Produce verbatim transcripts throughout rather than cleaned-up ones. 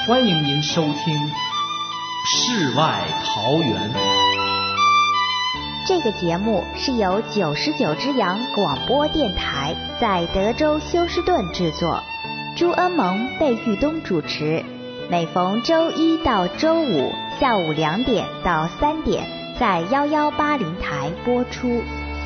欢迎您收听《世外桃源》。 这个节目是由九十九只羊广播电台在德州休斯顿制作，朱恩蒙、贝玉东主持，每逢周一到周五下午两点到三点在幺幺八零台播出。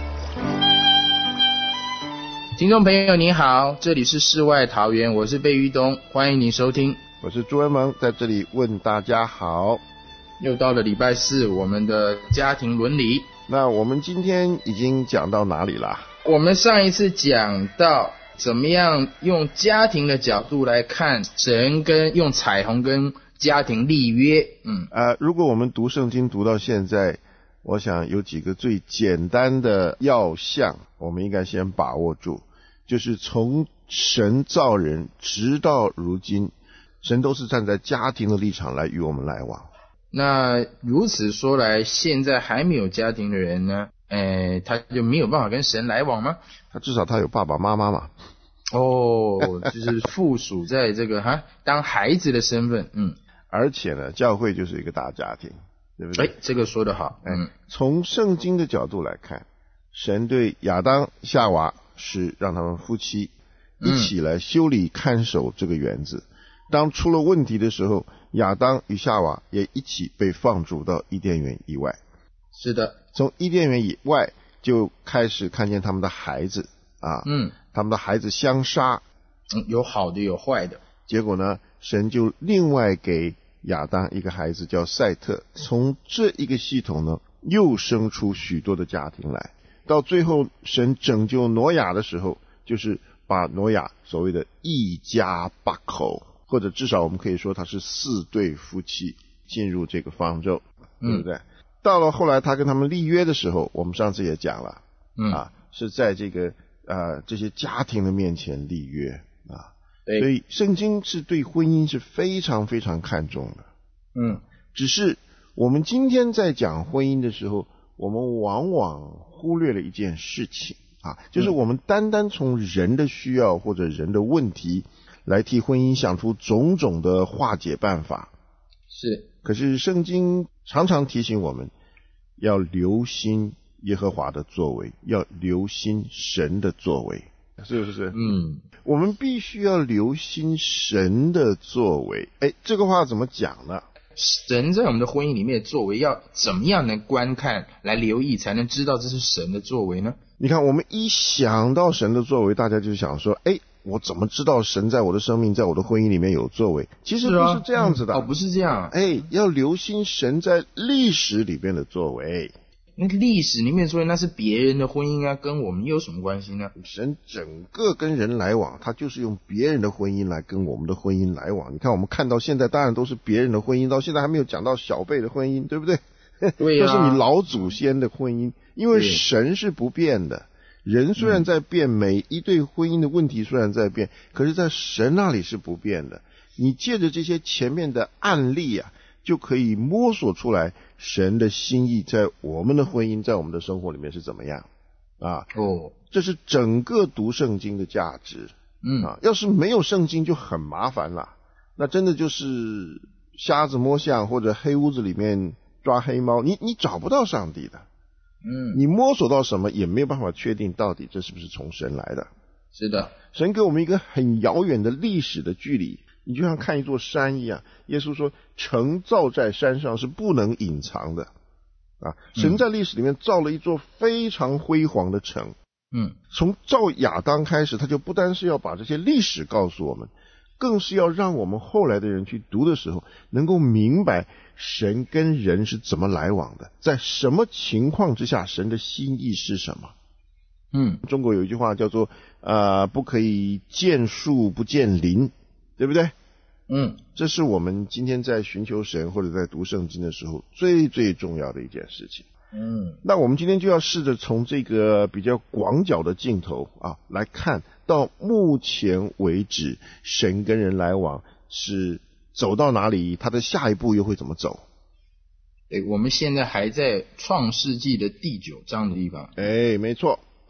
听众朋友您好，这里是世外桃源，我是贝玉东，欢迎您收听。 我是朱恩蒙，在这里问大家好。 又到了礼拜四，我们的家庭伦理。 那我们今天已经讲到哪里啦？ 我们上一次讲到怎么样用家庭的角度来看神，跟用彩虹跟家庭立约。嗯， 呃，如果我们读圣经读到现在，我想有几个最简单的要项，我们应该先把握住，就是从神造人直到如今，神都是站在家庭的立场来与我们来往。 那如此说来，现在还没有家庭的人呢，呃，他就没有办法跟神来往吗？ 他至少他有爸爸妈妈嘛。 哦，就是附属在这个哈当孩子的身份。嗯， 而且呢，教会就是一个大家庭，对不对？ 哎，这个说得好。嗯， 从圣经的角度来看，神对亚当夏娃是让他们夫妻一起来修理看守这个园子。嗯，当出了问题的时候，亚当与夏娃也一起被放逐到伊甸园以外。 是的， 从伊甸园以外就开始看见他们的孩子啊，嗯，他们的孩子相杀， 嗯，有好的有坏的。 结果呢，神就另外给亚当一个孩子叫赛特，从这一个系统呢，又生出许多的家庭来。到最后，神拯救挪亚的时候，就是把挪亚所谓的一家八口，或者至少我们可以说他是四对夫妻进入这个方舟，对不对？嗯，到了后来他跟他们立约的时候，我们上次也讲了，嗯啊，是在这个呃这些家庭的面前立约啊。对，所以圣经是对婚姻是非常非常看重的。嗯，只是我们今天在讲婚姻的时候，我们往往忽略了一件事情啊，就是我们单单从人的需要或者人的问题来替婚姻想出种种的化解办法。 是，可是圣经常常提醒我们要留心耶和华的作为，要留心神的作为，是不是？嗯，我们必须要留心神的作为。哎，这个话怎么讲呢？ 神在我们的婚姻里面的作为要怎么样能观看来留意，才能知道这是神的作为呢？ 你看，我们一想到神的作为，大家就想说，哎，我怎么知道神在我的生命在我的婚姻里面有作为？其实不是这样子的。 啊嗯、哦，不是这样。 哎，要留心神在历史里面的作为。 那个历史里面作为那是别人的婚姻啊，跟我们有什么关系呢？ 神整个跟人来往，他就是用别人的婚姻来跟我们的婚姻来往。你看我们看到现在当然都是别人的婚姻，到现在还没有讲到小辈的婚姻，对不对？ 对啊， 都是你老祖先的婚姻。因为神是不变的，人虽然在变，每一对婚姻的问题虽然在变，可是在神那里是不变的。你借着这些前面的案例啊，就可以摸索出来神的心意在我们的婚姻，在我们的生活里面是怎么样啊？哦，这是整个读圣经的价值。嗯啊，要是没有圣经就很麻烦了，那真的就是瞎子摸象，或者黑屋子里面抓黑猫，你你找不到上帝的。嗯，你摸索到什么也没有办法确定到底这是不是从神来的。 是的， 神给我们一个很遥远的历史的距离，你就像看一座山一样。耶稣说城造在山上是不能隐藏的啊！神在历史里面造了一座非常辉煌的城。嗯，从造亚当开始，他就不单是要把这些历史告诉我们，更是要让我们后来的人去读的时候能够明白神跟人是怎么来往的，在什么情况之下神的心意是什么。嗯，中国有一句话叫做呃，不可以见树不见林，对不对？嗯，这是我们今天在寻求神或者在读圣经的时候最最重要的一件事情。嗯，那我们今天就要试着从这个比较广角的镜头啊来看，到目前为止神跟人来往是走到哪里，他的下一步又会怎么走。 我们现在还在创世纪的第九章的地方。 哎，没错啊，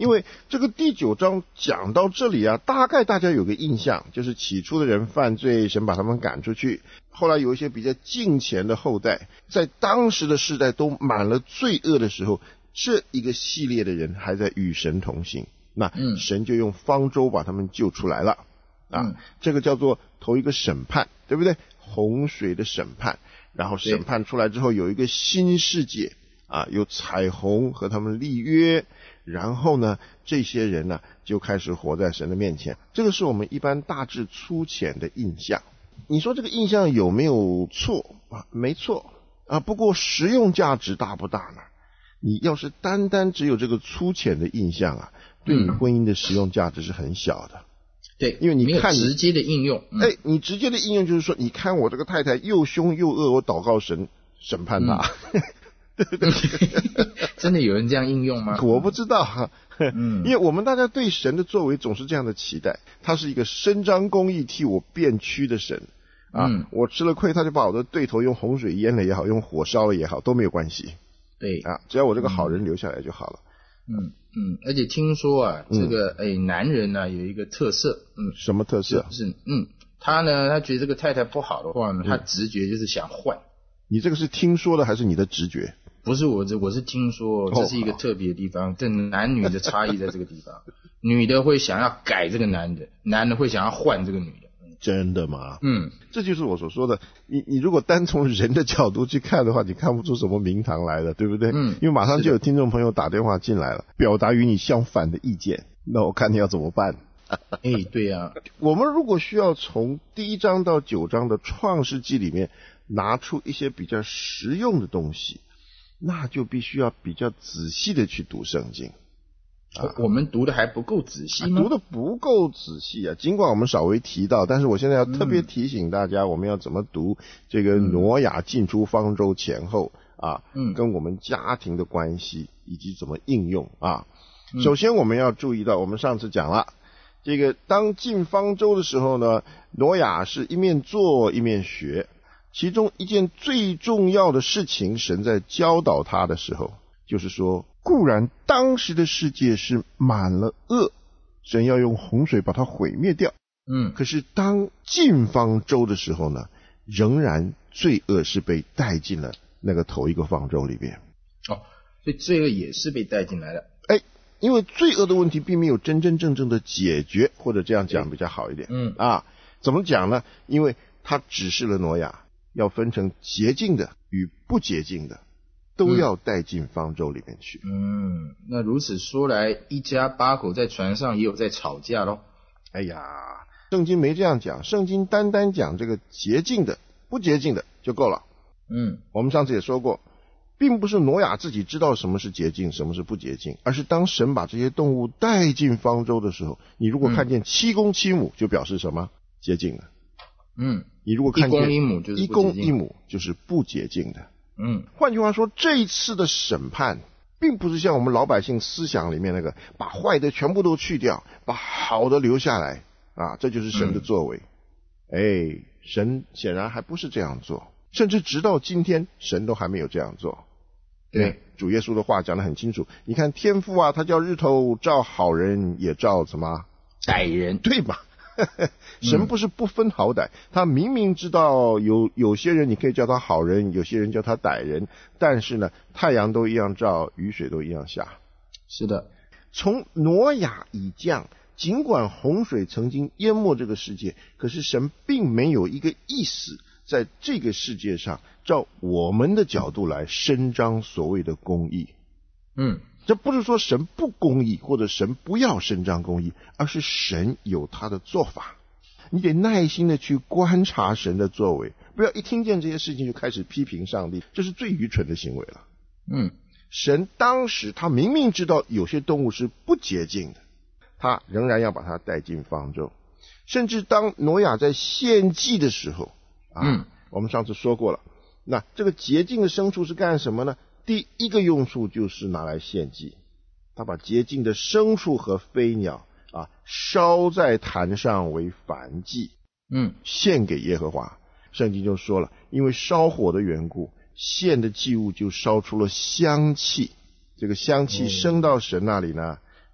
因为这个第九章讲到这里啊，大概大家有个印象，就是起初的人犯罪，神把他们赶出去，后来有一些比较近前的后代，在当时的世代都满了罪恶的时候，这一个系列的人还在与神同行，那神就用方舟把他们救出来了啊， 嗯、 这个叫做头一个审判，对不对？洪水的审判，然后审判出来之后有一个新世界啊，有彩虹和他们立约，然后呢这些人呢就开始活在神的面前，这个是我们一般大致粗浅的印象。你说这个印象有没有错啊？没错啊，不过实用价值大不大呢？你要是单单只有这个粗浅的印象啊，对你婚姻的实用价值是很小的。 对， 因为你看没有直接的应用。 嗯、哎，你直接的应用就是说，你看我这个太太又凶又恶，我祷告神审判她。嗯对对真的有人这样应用吗？ 我不知道哈、啊， 嗯， 因为我们大家对神的作为总是这样的期待，他是一个伸张公义替我辩屈的神啊， 嗯、 我吃了亏，他就把我的对头用洪水淹了也好，用火烧了也好，都没有关系。 对啊，只要我这个好人留下来就好了。 嗯嗯，而且听说啊，这个哎男人呢、啊、有一个特色，嗯， 什么特色？ 是嗯，他呢他觉得这个太太不好的话呢，他直觉就是想换。 你这个是听说的还是你的直觉？ 不是我这，我是听说这是一个特别的地方，这男女的差异在这个地方，女的会想要改这个男的，男的会想要换这个女的。 真的吗？ 嗯， 这就是我所说的，你你如果单从人的角度去看的话，你看不出什么名堂来的，对不对？嗯，因为马上就有听众朋友打电话进来了，表达与你相反的意见，那我看你要怎么办？ 哎，对啊， 我们如果需要从第一章到九章的创世纪里面拿出一些比较实用的东西，那就必须要比较仔细的去读圣经。 啊、我们读的还不够仔细吗？ 读的不够仔细啊！尽管我们稍微提到，但是我现在要特别提醒大家，我们要怎么读这个挪亚进出方舟前后啊，嗯，跟我们家庭的关系以及怎么应用啊。嗯、首先我们要注意到，我们上次讲了，这个当进方舟的时候呢，挪亚是一面做一面学，其中一件最重要的事情，神在教导他的时候，就是说，固然当时的世界是满了恶，神要用洪水把它毁灭掉。嗯，可是当进方舟的时候呢，仍然罪恶是被带进了那个头一个方舟里边。 哦，所以罪恶也是被带进来的。 哎，因为罪恶的问题并没有真真正正的解决，或者这样讲比较好一点。嗯啊，怎么讲呢？因为他指示了挪亚要分成洁净的与不洁净的，都要带进方舟里面去。 嗯，那如此说来，一家八口在船上也有在吵架咯。 哎呀，圣经没这样讲，圣经单单讲这个洁净的、不洁净的就够了。嗯，我们上次也说过，并不是挪亚自己知道什么是洁净，什么是不洁净，而是当神把这些动物带进方舟的时候，你如果看见七公七母，就表示什么？洁净的。嗯，你如果看见一公一母就是一公一母就是不洁净的。嗯，换句话说，这一次的审判并不是像我们老百姓思想里面那个把坏的全部都去掉，把好的留下来啊，这就是神的作为。嗯、哎，神显然还不是这样做，甚至直到今天，神都还没有这样做。对，主耶稣的话讲得很清楚。你看天父啊，他叫日头照好人，也照什么歹人， 对吧？神不是不分好歹，他明明知道有有些人你可以叫他好人，有些人叫他歹人，但是呢，太阳都一样照，雨水都一样下。 是的， 从挪亚以降，尽管洪水曾经淹没这个世界，可是神并没有一个意思在这个世界上照我们的角度来伸张所谓的公义。嗯，这不是说神不公义或者神不要伸张公义，而是神有他的做法。你得耐心的去观察神的作为，不要一听见这些事情就开始批评上帝，这是最愚蠢的行为了。嗯，神当时他明明知道有些动物是不洁净的，他仍然要把它带进方舟。甚至当挪亚在献祭的时候啊，嗯，我们上次说过了，那这个洁净的牲畜是干什么呢？第一个用处就是拿来献祭，他把洁净的牲畜和飞鸟啊烧在坛上为燔祭，嗯，献给耶和华。圣经就说了，因为烧火的缘故，献的祭物就烧出了香气，这个香气升到神那里呢，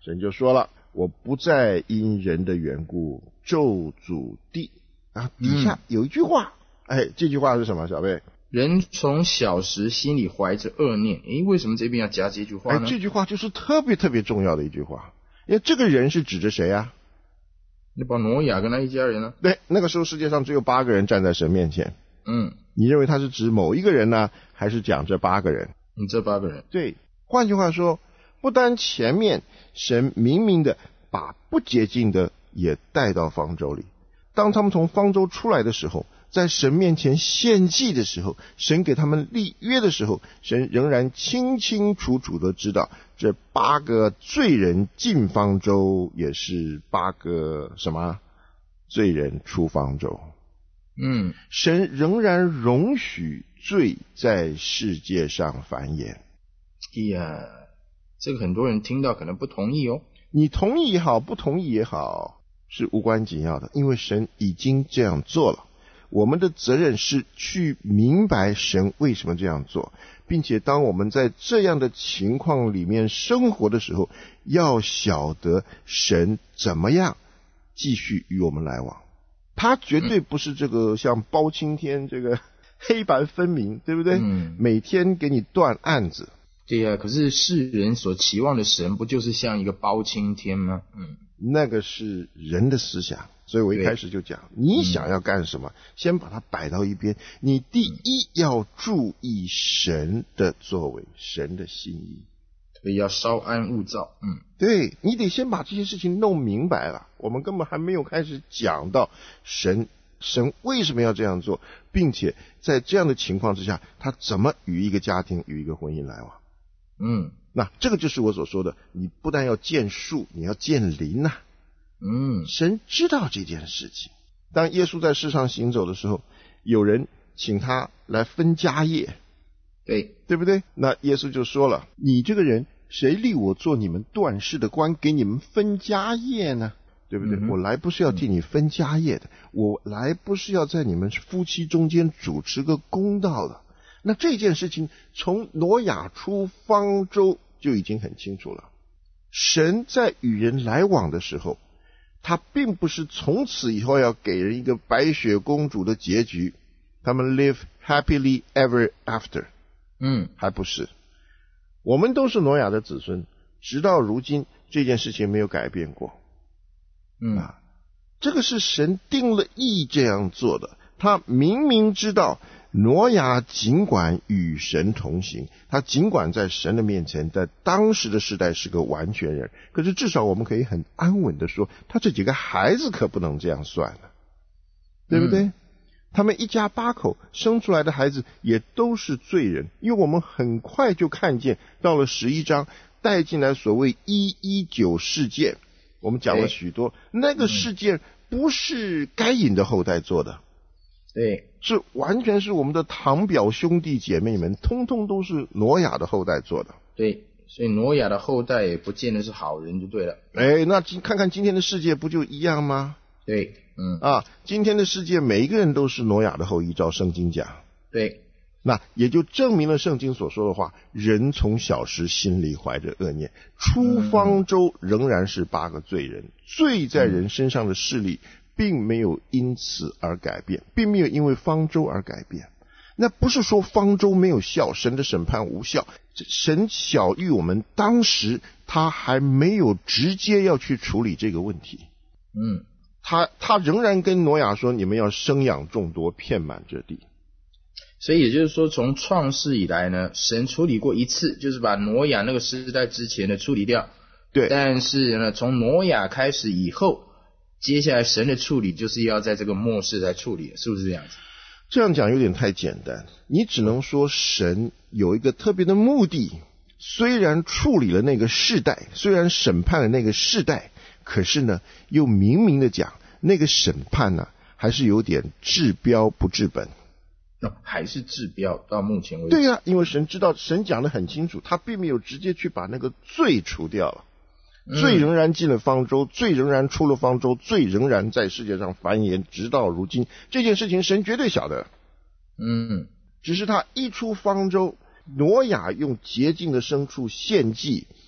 神就说了，我不再因人的缘故咒诅地。啊，底下有一句话，嗯、哎，这句话是什么？小贝， 人从小时心里怀着恶念。诶，为什么这边要加这句话呢？ 哎，这句话就是特别特别重要的一句话，因为这个人是指着谁啊？ 那把挪亚跟他一家人呢？ 对，那个时候世界上只有八个人站在神面前。 嗯， 你认为他是指某一个人呢，还是讲这八个人？ 你这八个人。 对，换句话说，不单前面神明明的把不洁净的也带到方舟里，当他们从方舟出来的时候，在神面前献祭的时候，神给他们立约的时候，神仍然清清楚楚的知道，这八个罪人进方舟，也是八个什么罪人出方舟。 嗯， 神仍然容许罪在世界上繁衍。 哎呀，这个很多人听到可能不同意哦。 你同意也好，不同意也好，是无关紧要的，因为神已经这样做了。我们的责任是去明白神为什么这样做，并且当我们在这样的情况里面生活的时候，要晓得神怎么样继续与我们来往。他绝对不是这个像包青天这个黑白分明，对不对？嗯，每天给你断案子。 对呀、啊，可是世人所期望的神不就是像一个包青天吗？嗯， 那个是人的思想。所以我一开始就讲，你想要干什么、嗯、先把它摆到一边，你第一要注意神的作为，神的心意， 所以要稍安勿躁。嗯， 对，你得先把这些事情弄明白了。我们根本还没有开始讲到神神为什么要这样做，并且在这样的情况之下，他怎么与一个家庭与一个婚姻来往。 嗯， 那这个就是我所说的，你不但要见树，你要见林啊。 嗯， 神知道这件事情。当耶稣在世上行走的时候，有人请他来分家业， 对， 对不对？那耶稣就说了，你这个人谁立我做你们断事的官，给你们分家业呢？对不对、嗯、我来不是要替你分家业的、嗯、我来不是要在你们夫妻中间主持个公道的。那这件事情从挪亚出方舟就已经很清楚了。神在与人来往的时候，他并不是从此以后要给人一个白雪公主的结局，他们 live happily ever after。 嗯， 还不是。我们都是挪亚的子孙，直到如今这件事情没有改变过。 嗯， 啊，这个是神定了意这样做的。他明明知道挪亚尽管与神同行，他尽管在神的面前在当时的时代是个完全人，可是至少我们可以很安稳的说，他这几个孩子可不能这样算了，对不对、嗯、他们一家八口生出来的孩子也都是罪人。因为我们很快就看见到了十一章带进来所谓一一九事件，我们讲了许多，那个事件不是该隐的后代做的， 对， 是完全是我们的堂表兄弟姐妹们，通通都是挪亚的后代做的。 对，所以挪亚的后代也不见得是好人就对了。 哎，那看看今天的世界不就一样吗？ 对，嗯啊，今天的世界每一个人都是挪亚的后裔，照圣经讲。 对， 那也就证明了圣经所说的话，人从小时心里怀着恶念，出方舟仍然是八个罪人，罪在人身上的势力并没有因此而改变，并没有因为方舟而改变。那不是说方舟没有效，神的审判无效，神晓谕我们当时他还没有直接要去处理这个问题。 嗯， 他他仍然跟挪亚说，你们要生养众多，遍满这地。 所以也就是说，从创世以来呢，神处理过一次，就是把挪亚那个时代之前的处理掉。 对， 但是呢，从挪亚开始以后，接下来神的处理就是要在这个末世来处理，是不是这样子？ 这样讲有点太简单，你只能说神有一个特别的目的，虽然处理了那个世代，虽然审判了那个世代，可是呢，又明明的讲，那个审判呢，还是有点治标不治本。 哦、还是治标到目前为止。 对呀、啊，因为神知道，神讲得很清楚，他并没有直接去把那个罪除掉了。罪仍然进了方舟，罪仍然出了方舟，罪仍然在世界上繁衍，直到如今。这件事情神绝对晓得。 嗯， 只是他一出方舟，挪亚用洁净的牲畜献祭，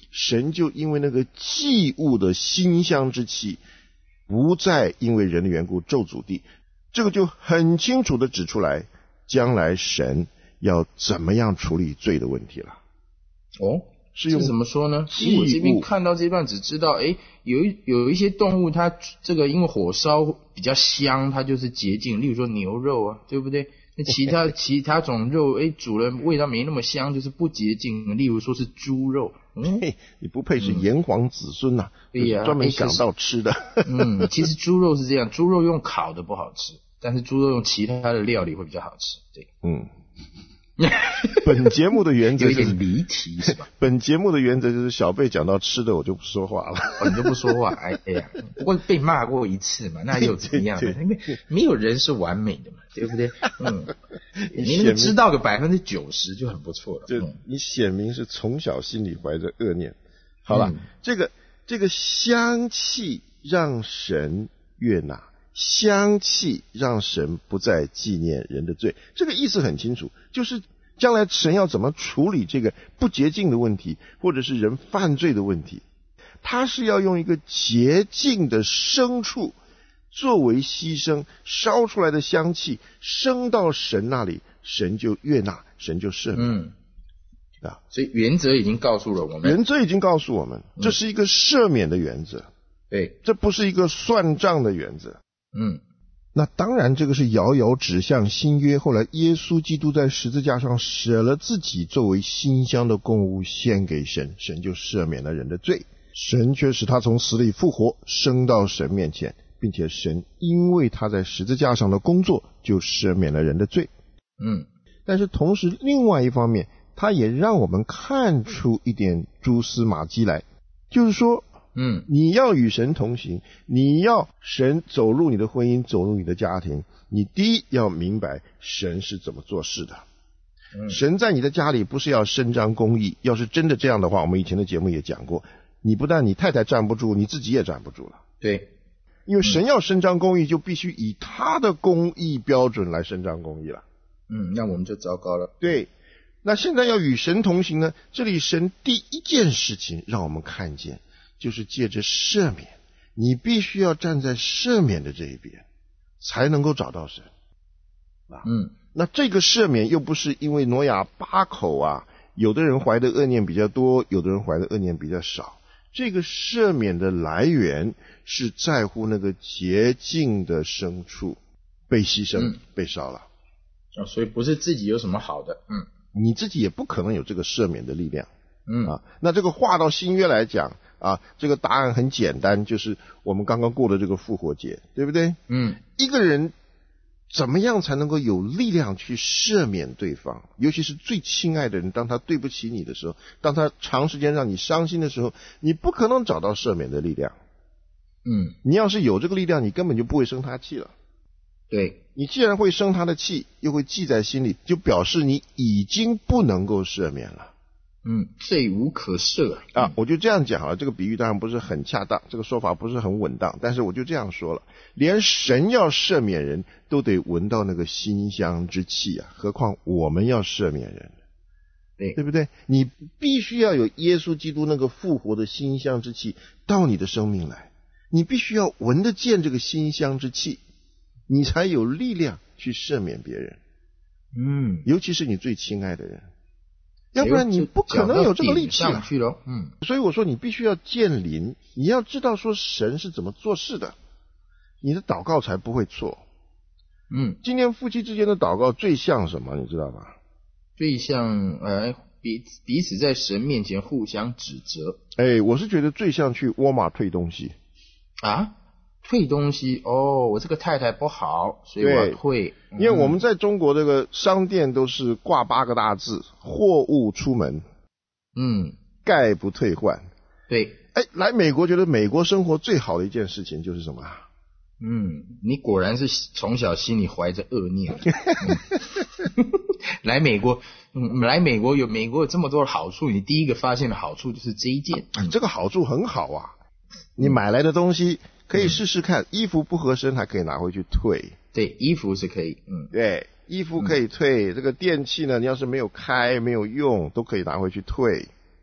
神就因为那个祭物的馨香之气，不再因为人的缘故咒诅地。这个就很清楚的指出来，将来神要怎么样处理罪的问题了。 哦， 是用怎么说呢？其实我这边看到这段只知道，哎，有一有一些动物它这个因为火烧比较香，它就是洁净，例如说牛肉啊，对不对？那其他其他种肉，哎，煮了味道没那么香，就是不洁净。例如说是猪肉， 嗯，嘿，你不配是炎黄子孙呐、啊！ 对呀、啊， 专门想到吃的。 嗯，其实猪肉是这样，猪肉用烤的不好吃，但是猪肉用其他的料理会比较好吃。对，嗯。 本节目的原则、就是、 有点离题是吧？ 本节目的原则就是小贝讲到吃的我就不说话了。 哦，你就不说话，哎哎呀，不过被骂过一次嘛，那又怎么样呢？因为没有人是完美的嘛，对不对？嗯，你能知道个百分之九十就很不错了。 就你显明是从小心里怀着恶念。好了，嗯、这个这个香气让神悦纳。香气让神不再纪念人的罪，这个意思很清楚，就是将来神要怎么处理这个不洁净的问题，或者是人犯罪的问题，他是要用一个洁净的牲畜作为牺牲，烧出来的香气升到神那里，神就悦纳，神就赦免。嗯， 啊，所以原则已经告诉了我们， 原则已经告诉我们，这是一个赦免的原则， 对、嗯， 这不是一个算账的原则。 嗯， 那当然这个是遥遥指向新约，后来耶稣基督在十字架上舍了自己作为馨香的供物献给神，神就赦免了人的罪，神却使他从死里复活，升到神面前，并且神因为他在十字架上的工作就赦免了人的罪。 嗯， 但是同时另外一方面，他也让我们看出一点蛛丝马迹来，就是说嗯， 你要与神同行，你要神走入你的婚姻，走入你的家庭，你第一要明白神是怎么做事的。嗯、神在你的家里不是要伸张公义，要是真的这样的话，我们以前的节目也讲过，你不但你太太站不住，你自己也站不住了。 对， 因为神要伸张公义，就必须以他的公义标准来伸张公义了。 嗯，那我们就糟糕了。 对，那现在要与神同行呢，这里神第一件事情让我们看见，就是借着赦免，你必须要站在赦免的这一边，才能够找到神。啊， 嗯， 那这个赦免又不是因为挪亚八口啊，有的人怀的恶念比较多，有的人怀的恶念比较少。这个赦免的来源是在乎那个洁净的牲畜被牺牲、嗯、被烧了。 啊，所以不是自己有什么好的，嗯， 你自己也不可能有这个赦免的力量。 嗯啊，那这个划到新约来讲啊，这个答案很简单，就是我们刚刚过的这个复活节，对不对？ 嗯， 一个人怎么样才能够有力量去赦免对方，尤其是最亲爱的人，当他对不起你的时候，当他长时间让你伤心的时候，你不可能找到赦免的力量。 嗯， 你要是有这个力量，你根本就不会生他气了。 对， 你既然会生他的气，又会记在心里，就表示你已经不能够赦免了。 嗯，罪无可赦啊！ 啊，我就这样讲了，这个比喻当然不是很恰当，这个说法不是很稳当，但是我就这样说了，连神要赦免人都得闻到那个馨香之气啊，何况我们要赦免人， 对， 对不对？你必须要有耶稣基督那个复活的馨香之气到你的生命来，你必须要闻得见这个馨香之气，你才有力量去赦免别人， 嗯， 尤其是你最亲爱的人。要不然你不可能有这个力气上去了，嗯， 所以我说你必须要见灵，你要知道说神是怎么做事的，你的祷告才不会错。 嗯， 今天夫妻之间的祷告最像什么，你知道吗？ 最像呃彼彼此在神面前互相指责。 哎，我是觉得最像去沃尔玛退东西啊。退东西哦，我这个太太不好，所以我要退。 因为我们在中国这个商店都是挂八个大字：货物出门， 嗯， 概不退换。 对， 哎，来美国觉得美国生活最好的一件事情就是什么？ 嗯，你果然是从小心里怀着恶念。嗯、来美国，嗯，来美国有美国有这么多的好处，你第一个发现的好处就是这一件。 啊、这个好处很好啊，你买来的东西。可以试试看，衣服不合身还可以拿回去退。 对，衣服是可以，嗯， 对，衣服可以退。嗯、这个电器呢，你要是没有开、没有用，都可以拿回去退。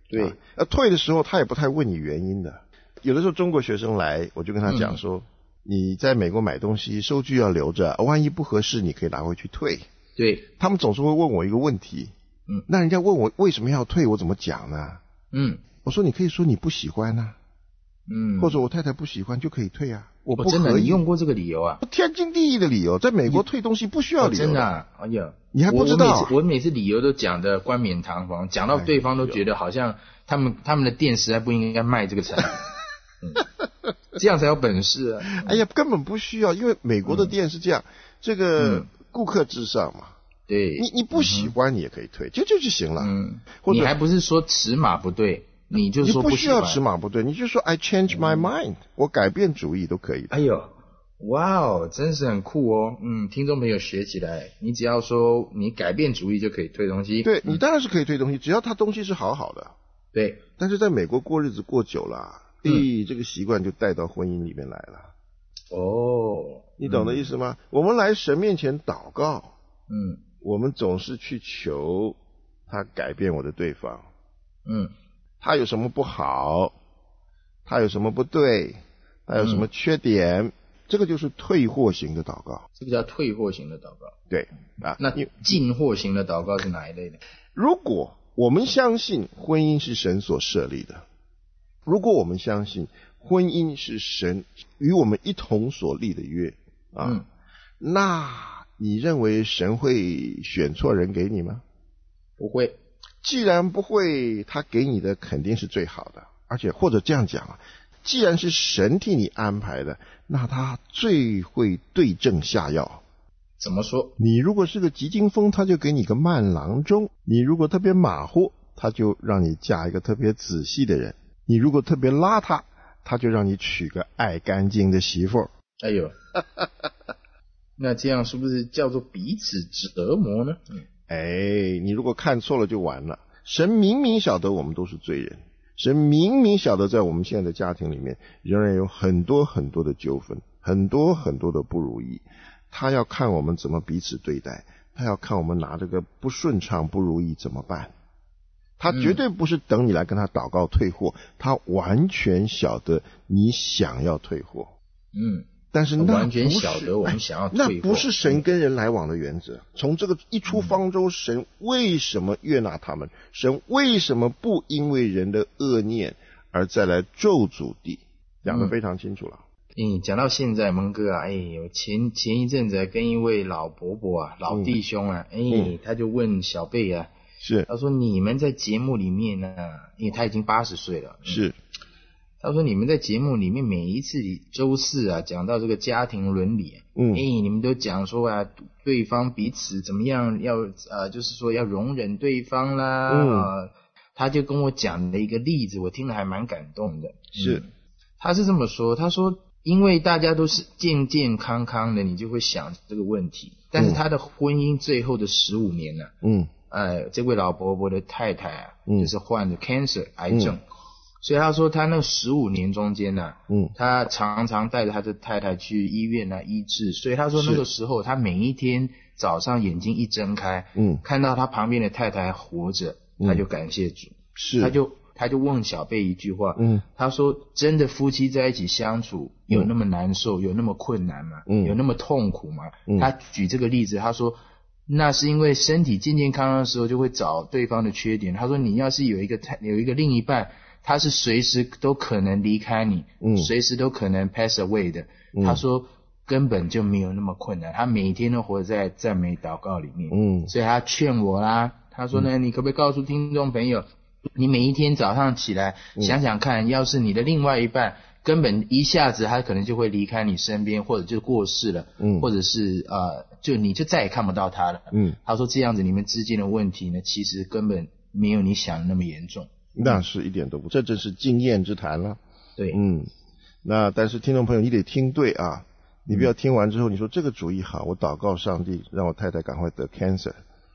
对，呃，退的时候他也不太问你原因的。有的时候中国学生来，我就跟他讲说，嗯、你在美国买东西收据要留着，万一不合适你可以拿回去退。 对， 他们总是会问我一个问题，嗯，那人家问我为什么要退，我怎么讲呢？嗯，我说你可以说你不喜欢啊，嗯，或者我太太不喜欢就可以退啊。我不可以、哦、 真的，你用过这个理由啊？ 天经地义的理由，在美国退东西不需要理由、哦。 真的、啊，哎呀， 你还不知道？ 我我每次我每次理由都讲的冠冕堂皇，讲到对方都觉得好像他们他们的店实在不应该卖这个产品。嗯，这样才有本事啊！ 哎呀，根本不需要，因为美国的店是这样，嗯、这个顾客至上嘛。 对， 你你不喜欢你也可以退，就就就行了。嗯，或者你还不是说尺码不对，你就说不喜欢。你不需要尺码不对，你就说 I change my mind，、嗯、我改变主意都可以的。 哎呦，哇哦，真是很酷哦！嗯，听众朋友学起来，你只要说你改变主意就可以退东西。 对、嗯、你当然是可以退东西，只要他东西是好好的。 对， 但是在美国过日子过久了。嗯，这个习惯就带到婚姻里面来了。 哦， 你懂的意思吗？嗯、我们来神面前祷告， 嗯， 我们总是去求他改变我的对方， 嗯， 他有什么不好，他有什么不对，他有什么缺点，嗯、这个就是退货型的祷告。 这个叫退货型的祷告。 对啊， 那进货型的祷告是哪一类的？ 如果我们相信婚姻是神所设立的。如果我们相信婚姻是神与我们一同所立的约啊，嗯、那你认为神会选错人给你吗？ 不会。 既然不会，他给你的肯定是最好的，而且或者这样讲啊，既然是神替你安排的，那他最会对症下药。 怎么说？ 你如果是个急惊风，他就给你个慢郎中；你如果特别马虎，他就让你嫁一个特别仔细的人。你如果特别邋遢，他就让你娶个爱干净的媳妇儿。 哎呦，那这样是不是叫做彼此折磨呢？嗯、 哎，你如果看错了就完了。神明明晓得我们都是罪人，神明明晓得在我们现在的家庭里面仍然有很多很多的纠纷，很多很多的不如意。他要看我们怎么彼此对待，他要看我们拿这个不顺畅不如意怎么办。他绝对不是等你来跟他祷告退货，嗯、他完全晓得你想要退货。 嗯， 但是那完全晓得我们想要退货， 那不是神跟人来往的原则。从这个一出方舟，神为什么悦纳他们？神为什么不因为人的恶念而再来咒诅地？讲得非常清楚了。 嗯，讲到现在，蒙哥啊，哎，我前前一阵子跟一位老伯伯啊、老弟兄啊，嗯、哎，嗯、他就问小贝啊。 是， 他说你们在节目里面呢，因为他已经八十岁了。 是， 他说你们在节目里面每一次周四啊，讲到这个家庭伦理，嗯，哎，你们都讲说啊，对方彼此怎么样要呃，就是说要容忍对方啦。嗯、呃，他就跟我讲了一个例子，我听了还蛮感动的。 是， 嗯、他是这么说，他说因为大家都是健健康康的，你就会想这个问题，但是他的婚姻最后的十五年呢，嗯。呃，这位老伯伯的太太啊，嗯、就是患着 cancer 癌症，嗯、所以他说他那十五年中间呢、啊，嗯，他常常带着他的太太去医院啊医治，所以他说那个时候他每一天早上眼睛一睁开，嗯，看到他旁边的太太活着，他就感谢主， 是， 他就他就问小贝一句话，嗯，他说真的夫妻在一起相处有那么难受，嗯、有那么困难吗？嗯，有那么痛苦吗？嗯，他举这个例子，他说。那是因为身体健健康康的时候就会找对方的缺点。他说你要是有一个有一个另一半，他是随时都可能离开你，嗯，随时都可能 pass away 的。嗯、他说根本就没有那么困难，他每天都活在赞美祷告里面。嗯，所以他劝我啦，他说呢，嗯、你可不可以告诉听众朋友，你每一天早上起来、嗯、想想看，要是你的另外一半根本一下子他可能就会离开你身边，或者就过世了，嗯，或者是呃，就你就再也看不到他了，嗯。他说这样子你们之间的问题呢，其实根本没有你想的那么严重。 那是一点都不，这真是经验之谈了。 对， 嗯。那但是听众朋友，你得听对啊，你不要听完之后你说这个主意好，我祷告上帝让我太太赶快得 cancer。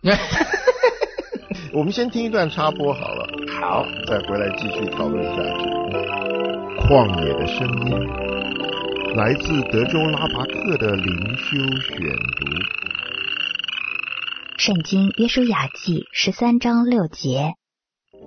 我们先听一段插播好了， 好， 再回来继续讨论下去。旷野的声音，来自德州拉拔克的灵修选读。 圣经约书亚记十三章六节，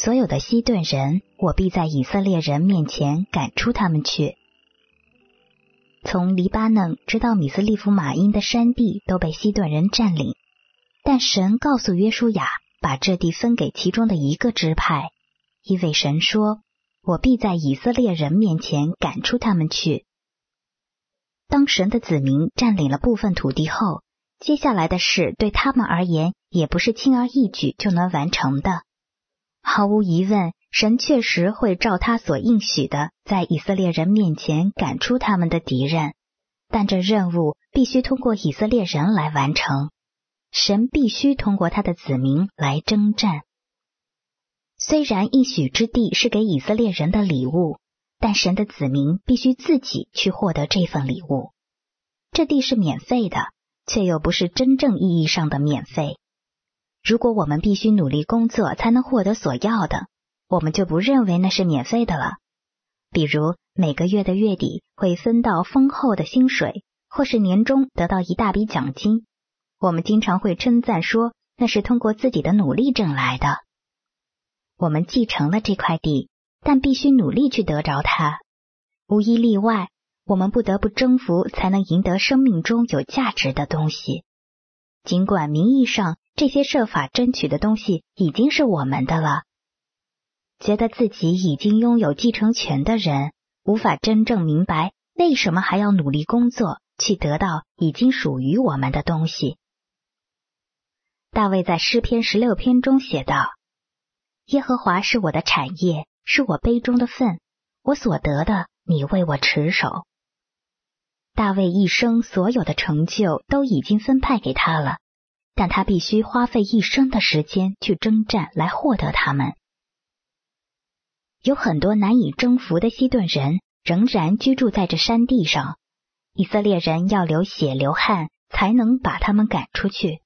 所有的西顿人，我必在以色列人面前赶出他们去。从黎巴嫩直到米斯利弗玛因的山地都被西顿人占领，但神告诉约书亚，把这地分给其中的一个支派，因为神说，我必在以色列人面前赶出他们去。当神的子民占领了部分土地后，接下来的事对他们而言也不是轻而易举就能完成的。毫无疑问，神确实会照他所应许的，在以色列人面前赶出他们的敌人，但这任务必须通过以色列人来完成。神必须通过他的子民来征战。虽然应许之地是给以色列人的礼物，但神的子民必须自己去获得这份礼物。这地是免费的，却又不是真正意义上的免费。如果我们必须努力工作才能获得所要的，我们就不认为那是免费的了。比如每个月的月底会分到丰厚的薪水，或是年终得到一大笔奖金，我们经常会称赞说那是通过自己的努力挣来的。我们继承了这块地，但必须努力去得着它。无一例外，我们不得不征服才能赢得生命中有价值的东西。尽管名义上这些设法争取的东西已经是我们的了，觉得自己已经拥有继承权的人，无法真正明白为什么还要努力工作去得到已经属于我们的东西。大卫在诗篇十六篇中写道，耶和华是我的产业，是我杯中的分，我所得的，你为我持守。大卫一生所有的成就都已经分派给他了，但他必须花费一生的时间去征战来获得他们。有很多难以征服的西顿人仍然居住在这山地上，以色列人要流血流汗才能把他们赶出去。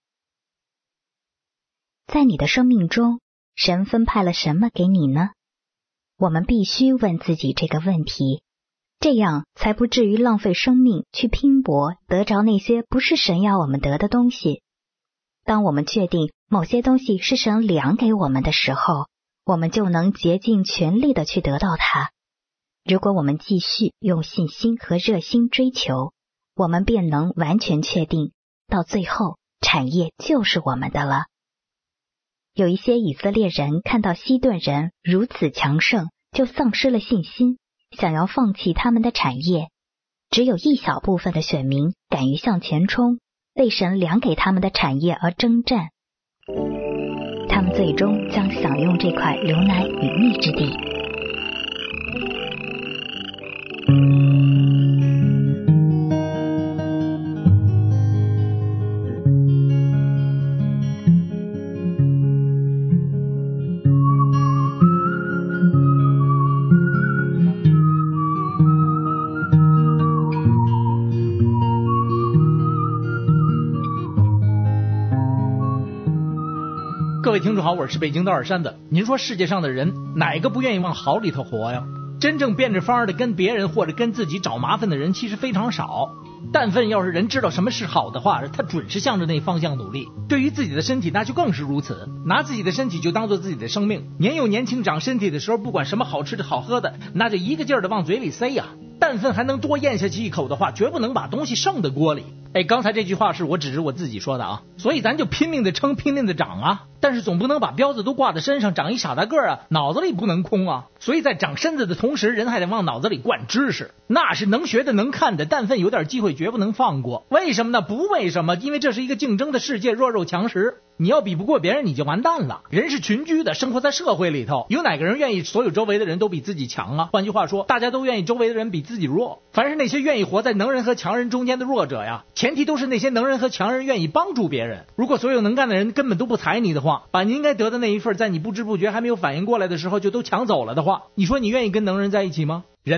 在你的生命中，神分派了什么给你呢？我们必须问自己这个问题，这样才不至于浪费生命去拼搏得着那些不是神要我们得的东西。当我们确定某些东西是神量给我们的时候，我们就能竭尽全力的去得到它。如果我们继续用信心和热心追求，我们便能完全确定，到最后产业就是我们的了。有一些以色列人看到西顿人如此强盛，就丧失了信心，想要放弃他们的产业。只有一小部分的选民敢于向前冲，为神量给他们的产业而征战。他们最终将享用这块流奶与蜜之地。 各位听众好，我是北京道尔山的。您说世界上的人哪个不愿意往好里头活呀？真正变着法儿的跟别人或者跟自己找麻烦的人其实非常少。但凡要是人知道什么是好的话，他准是向着那方向努力。对于自己的身体那就更是如此，拿自己的身体就当做自己的生命。年幼年轻长身体的时候，不管什么好吃的好喝的，那就一个劲儿的往嘴里塞呀。但凡还能多咽下去一口的话，绝不能把东西剩在锅里。哎，刚才这句话是我只是我自己说的啊，所以咱就拼命的撑，拼命的长啊，但是总不能把标子都挂在身上，长一傻大个儿啊，脑子里不能空啊。所以在长身子的同时，人还得往脑子里灌知识，那是能学的能看的，但凡有点机会绝不能放过。为什么呢？不为什么，因为这是一个竞争的世界，弱肉强食，你要比不过别人你就完蛋了。人是群居的，生活在社会里头，有哪个人愿意所有周围的人都比自己强啊？换句话说，大家都愿意周围的人比自己弱。凡是那些愿意活在能人和强人中间的弱者呀，前提都是那些能人和强人愿意帮助别人。如果所有能干的人根本都不睬你的话，把你应该得的那一份在你不知不觉还没有反应过来的时候就都抢走了的话，你说你愿意跟能人在一起吗？人呐，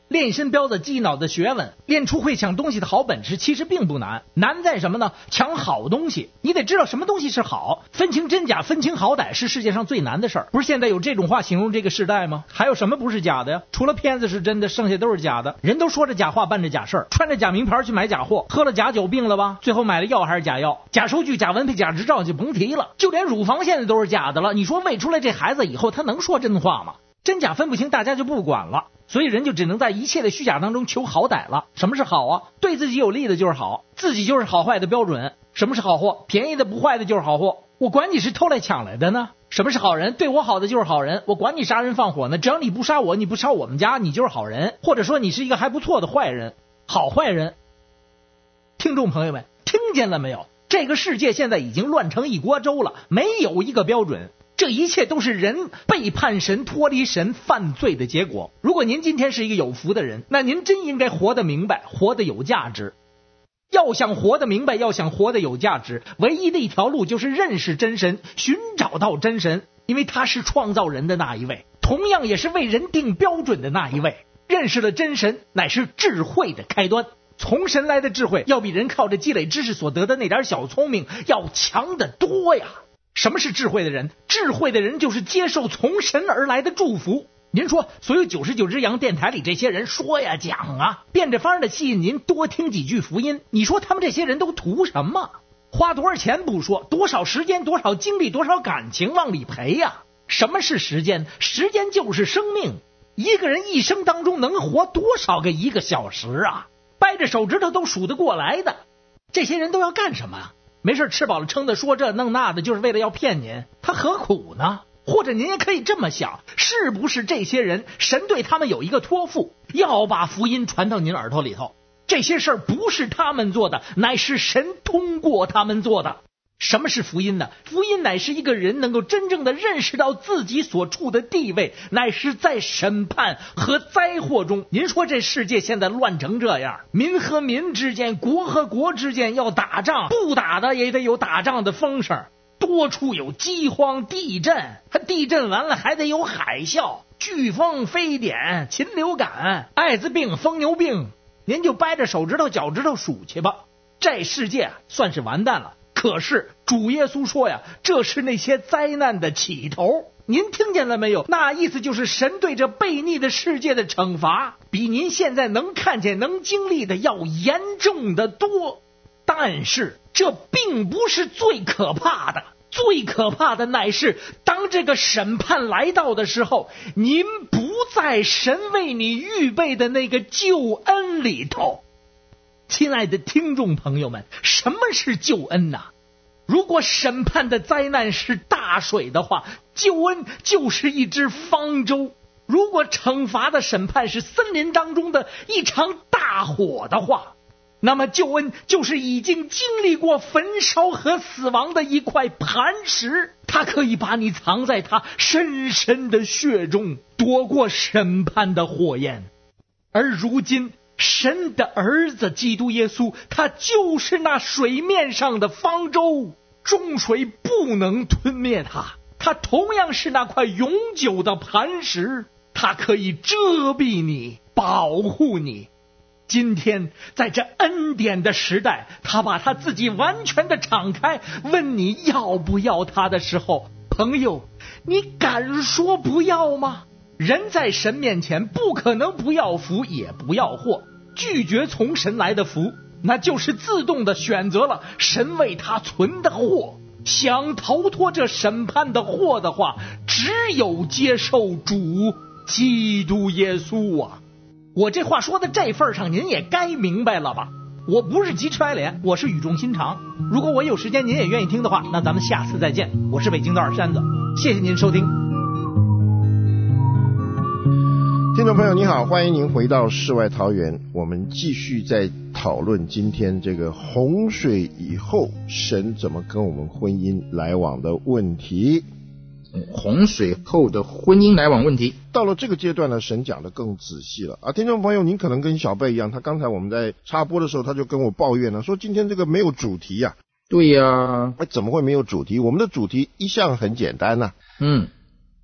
练一身彪子鸡脑的学问，练出会抢东西的好本事，其实并不难。难在什么呢？抢好东西。你得知道什么东西是好，分清真假，分清好歹是世界上最难的事儿。不是现在有这种话形容这个时代吗？还有什么不是假的呀？除了骗子是真的，剩下都是假的。人都说着假话，办着假事儿，穿着假名牌去买假货，喝了假酒病了吧？最后买了药还是假药，假收据、假文配、假执照就甭提了。就连乳房现在都是假的了，你说喂出来这孩子以后他能说真话吗？真假分不清，大家就不管了，所以人就只能在一切的虚假当中求好歹了。什么是好啊？对自己有利的就是好，自己就是好坏的标准。什么是好货？便宜的不坏的就是好货。我管你是偷来抢来的呢。什么是好人？对我好的就是好人。我管你杀人放火呢，只要你不杀我，你不烧我们家，你就是好人。或者说你是一个还不错的坏人，好坏人。听众朋友们，听见了没有？这个世界现在已经乱成一锅粥了，没有一个标准。这一切都是人背叛神、脱离神、犯罪的结果。如果您今天是一个有福的人，那您真应该活得明白，活得有价值。要想活得明白，要想活得有价值，唯一的一条路就是认识真神，寻找到真神，因为他是创造人的那一位，同样也是为人定标准的那一位。认识了真神，乃是智慧的开端。从神来的智慧，要比人靠着积累知识所得的那点小聪明要强得多呀。什么是智慧的人？智慧的人就是接受从神而来的祝福。您说所有九十九只羊电台里这些人说呀讲啊，变着法的吸引您多听几句福音，你说他们这些人都图什么？花多少钱不说，多少时间、多少精力、多少感情往里赔呀？什么是时间？时间就是生命。一个人一生当中能活多少个一个小时啊？掰着手指头都数得过来的。这些人都要干什么？没事吃饱了撑的说这弄那的，就是为了要骗您，他何苦呢？或者您也可以这么想，是不是这些人神对他们有一个托付，要把福音传到您耳朵里头？这些事儿不是他们做的，乃是神通过他们做的。什么是福音呢？福音乃是一个人能够真正的认识到自己所处的地位，乃是在审判和灾祸中。您说这世界现在乱成这样，民和民之间，国和国之间要打仗，不打的也得有打仗的风声，多处有饥荒、地震，地震完了还得有海啸、飓风、非典、禽流感、艾滋病、疯牛病，您就掰着手指头脚趾头数去吧。这世界算是完蛋了。可是主耶稣说呀，这是那些灾难的起头。您听见了没有？那意思就是神对这悖逆的世界的惩罚，比您现在能看见、能经历的要严重的多。但是这并不是最可怕的，最可怕的乃是当这个审判来到的时候，您不在神为你预备的那个救恩里头。亲爱的听众朋友们，什么是救恩呢？如果审判的灾难是大水的话，救恩就是一只方舟；如果惩罚的审判是森林当中的一场大火的话，那么救恩就是已经经历过焚烧和死亡的一块磐石，它可以把你藏在它深深的血中，躲过审判的火焰。而如今神的儿子基督耶稣，他就是那水面上的方舟，众水不能吞灭他，他同样是那块永久的磐石，他可以遮蔽你，保护你。今天在这恩典的时代，他把他自己完全的敞开，问你要不要他的时候，朋友，你敢说不要吗？人在神面前不可能不要福也不要祸，拒绝从神来的福，那就是自动的选择了神为他存的祸。想逃脱这审判的祸的话，只有接受主基督耶稣啊！我这话说的这份上，您也该明白了吧？我不是急吃白脸，我是语重心长。如果我有时间您也愿意听的话，那咱们下次再见。我是北京的二山子，谢谢您收听。 听众朋友你好，欢迎您回到世外桃源，我们继续在讨论今天这个洪水以后神怎么跟我们婚姻来往的问题。 洪水后的婚姻来往问题， 到了这个阶段呢，神讲得更仔细了啊！听众朋友，您可能跟小贝一样，他刚才我们在插播的时候，他就跟我抱怨了，说今天这个没有主题呀、啊。 对呀、啊， 怎么会没有主题？我们的主题一向很简单呐、啊。 嗯，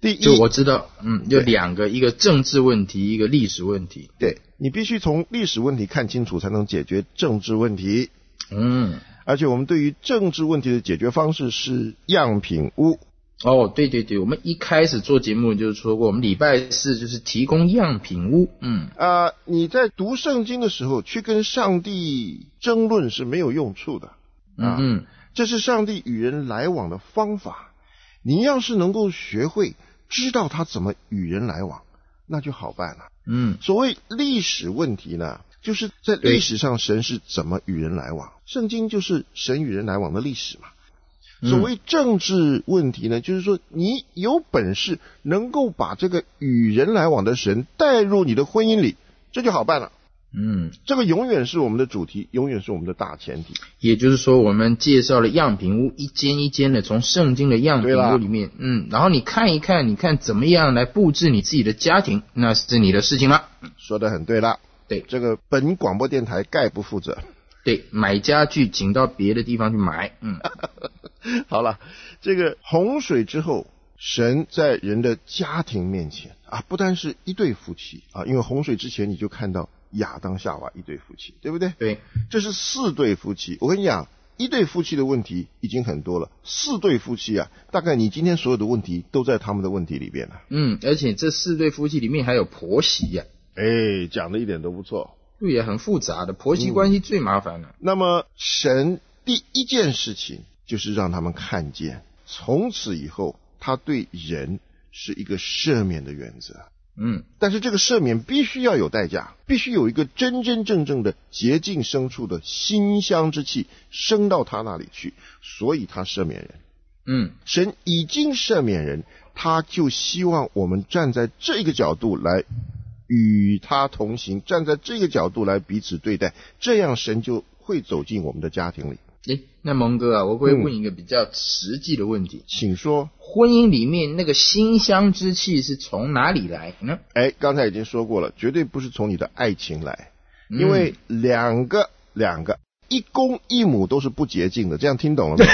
第一， 就我知道，嗯，有两个，一个政治问题，一个历史问题。 对，你必须从历史问题看清楚，才能解决政治问题。 嗯， 而且我们对于政治问题的解决方式是样品屋。 哦，对对对，我们一开始做节目就是说过，我们礼拜四就是提供样品屋。嗯， 啊、呃，你在读圣经的时候，去跟上帝争论是没有用处的。啊、 嗯， 这是上帝与人来往的方法。你要是能够学会知道他怎么与人来往，那就好办了。 嗯， 所谓历史问题呢，就是在历史上神是怎么与人来往，圣经就是神与人来往的历史嘛。所谓政治问题呢，就是说你有本事能够把这个与人来往的神带入你的婚姻里，这就好办了。 嗯， 这个永远是我们的主题，永远是我们的大前提。 也就是说，我们介绍了样品屋，一间一间的从圣经的样品屋里面，嗯，然后你看一看，你看怎么样来布置你自己的家庭，那是你的事情了。 说得很对了， 对， 这个本广播电台概不负责。 对，买家具请到别的地方去买。嗯， 好了，这个洪水之后，神在人的家庭面前啊，不单是一对夫妻啊，因为洪水之前你就看到亚当夏娃一对夫妻，对不对？ 对， 这是四对夫妻。我跟你讲，一对夫妻的问题已经很多了，四对夫妻啊，大概你今天所有的问题都在他们的问题里边了。 嗯，而且这四对夫妻里面还有婆媳呀、 啊。哎，讲的一点都不错。 对呀，很复杂的，婆媳关系最麻烦了、 嗯。那么神第一件事情就是让他们看见，从此以后他对人是一个赦免的原则。 嗯， 但是这个赦免必须要有代价，必须有一个真真正正的洁净牲畜的馨香之气升到他那里去，所以他赦免人。 嗯， 神已经赦免人，他就希望我们站在这个角度来与他同行，站在这个角度来彼此对待，这样神就会走进我们的家庭里。 诶，那蒙哥啊，我会问一个比较实际的问题， 嗯、请说。 婚姻里面那个馨香之气是从哪里来呢？ 哎，刚才已经说过了，绝对不是从你的爱情来，因为两个、嗯、两个一公一母都是不洁净的，这样听懂了吗？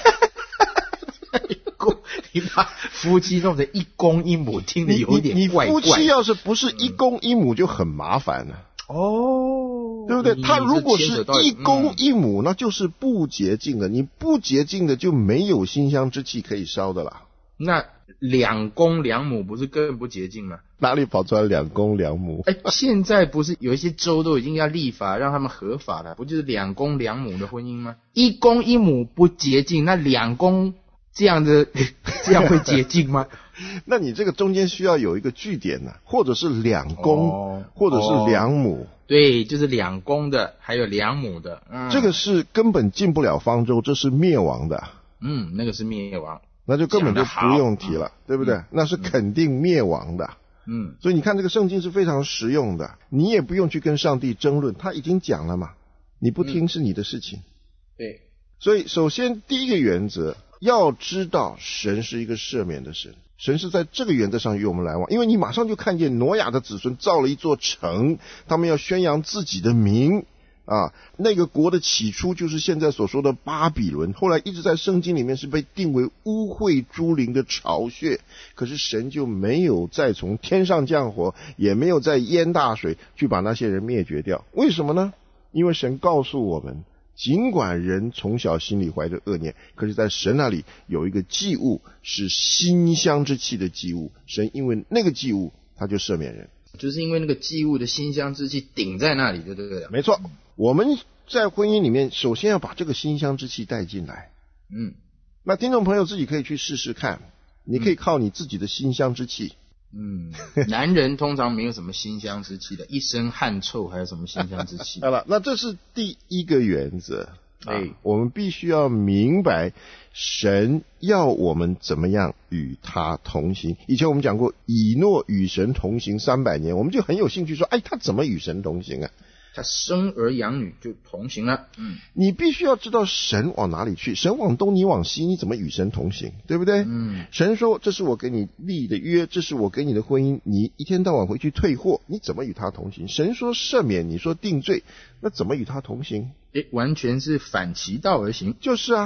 你把夫妻弄成一公一母，听得有点怪怪。 你夫妻要是不是一公一母就很麻烦了。 哦， 对不对？他如果是一公一母，那就是不洁净的。你不洁净的就没有馨香之气可以烧的啦。 那两公两母不是更不洁净吗？ 哪里跑出来两公两母？ 哎，现在不是有一些州都已经要立法让他们合法了，不就是两公两母的婚姻吗？一公一母不洁净，那两公这样的这样会洁净吗？ 那你这个中间需要有一个据点呢、啊，或者是两公、哦，或者是两母。 哦，对，就是两公的，还有两母的。嗯， 这个是根本进不了方舟，这是灭亡的。 嗯，那个是灭亡， 那就根本就不用提了，对不对？嗯、那是肯定灭亡的。 嗯， 所以你看这个圣经是非常实用的，你也不用去跟上帝争论，他已经讲了嘛，你不听是你的事情。 嗯、对， 所以首先第一个原则，要知道神是一个赦免的神。神是在这个原则上与我们来往，因为你马上就看见挪亚的子孙造了一座城，他们要宣扬自己的名啊。那个国的起初就是现在所说的巴比伦，后来一直在圣经里面是被定为污秽诸灵的巢穴。可是神就没有再从天上降火，也没有再淹大水去把那些人灭绝掉。为什么呢？因为神告诉我们，尽管人从小心里怀着恶念，可是在神那里有一个祭物，是馨香之气的祭物。神因为那个祭物，他就赦免人， 就是因为那个祭物的馨香之气顶在那里，就对了。 没错，我们在婚姻里面，首先要把这个馨香之气带进来。 嗯， 那听众朋友自己可以去试试看，你可以靠你自己的馨香之气。 嗯，男人通常没有什么馨香之气的，一身汗臭，还有什么馨香之气？ 好了，那这是第一个原则。 哎、 啊，我们必须要明白神要我们怎么样与他同行。以前我们讲过，以诺与神同行三百年，我们就很有兴趣说，哎，他怎么与神同行啊？ 他生儿养女就同行了。嗯， 你必须要知道神往哪里去，神往东你往西，你怎么与神同行，对不对？ 嗯， 神说这是我给你立的约，这是我给你的婚姻，你一天到晚回去退货，你怎么与他同行？神说赦免，你说定罪，那怎么与他同行？ 诶，完全是反其道而行。 就是啊，